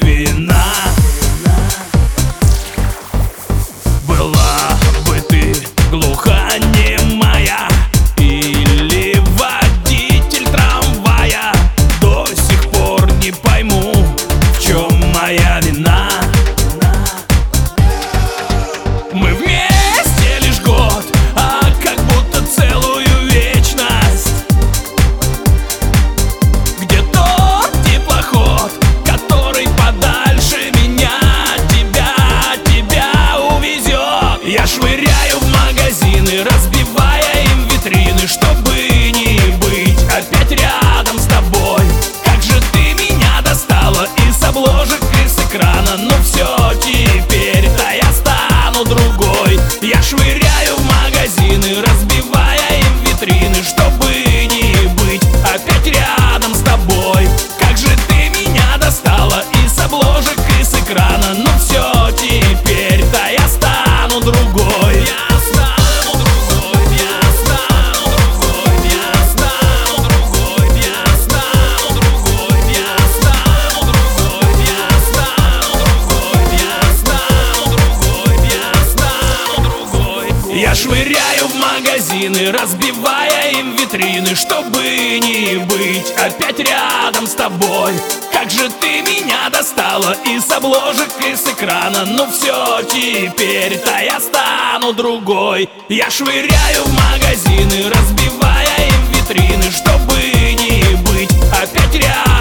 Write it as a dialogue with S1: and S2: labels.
S1: вина. Была бы ты глухонемая или водитель трамвая, до сих пор не пойму, в чем моя вина. Мы вместе лишь год, а как будто целую вечность. Где тот теплоход, который подальше меня, тебя увезет? Я швыряю в магазины, разбивая им витрины, чтобы не быть опять рядом с тобой. Как же ты меня достала из обложек, из экрана, но все, теперь-то я стану другой. Я швыряю в магазины, разбивая им витрины, чтобы не быть опять рядом с тобой. Как же ты меня достала из обложек, из экрана, но все, теперь-то я стану другой. Я стану другой, я стану другой, я стану другой, я стану другой, я стану другой, я стану другой, я стану другой, я стану другой. Я швыряю в магазины, разбивая им витрины, чтобы не быть опять рядом с тобой. Как же ты меня достала из обложек, из экрана, но все, теперь-то я стану другой. Я швыряю в магазины, разбивая им витрины, чтобы не быть опять рядом